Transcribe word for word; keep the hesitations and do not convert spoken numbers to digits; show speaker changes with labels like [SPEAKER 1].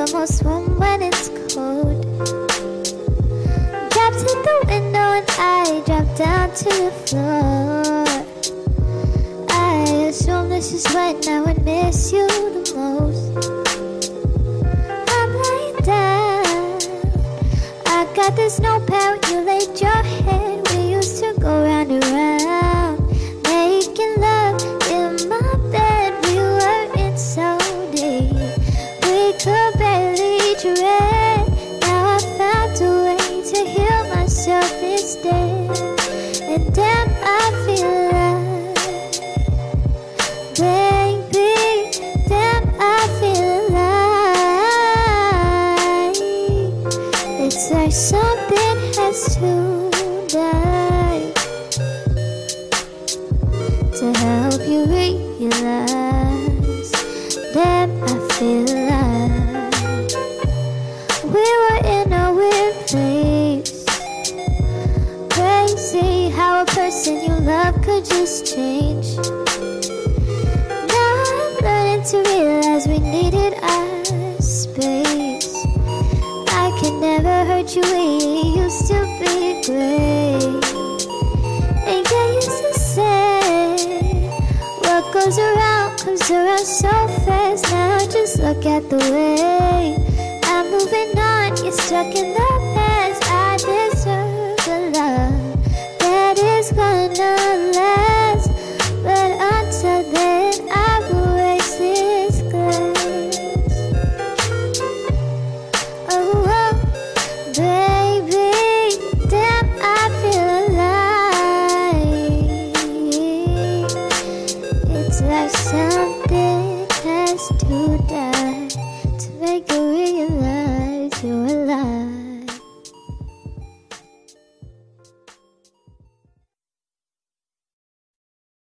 [SPEAKER 1] almost warm when it's cold. Dropped at the window and I dropped down to the floor. I assume this is when I would miss you the most. I'm lying down, I got this notepad when you laid your head. We used to go round and round, making love in my bed. We were in so deep, we could barely tread. Now I found a way to heal myself instead. And damn, I feel alive, baby. Damn, I feel alive. It's like something has to die to help you realize. Damn, I feel alive. We were in a weird place. Crazy how a person you love could just change. Now I'm learning to realize we needed our space. I can never hurt you, we used to be great. And you used to say, what goes around comes around so fast. Now just look at the way I'm moving on. You're stuck in the past. I deserve the love that is gonna last, but until then I will raise this glass. Oh, oh, baby, damn, I feel alive. It's like something has to die to make you realize you're alive.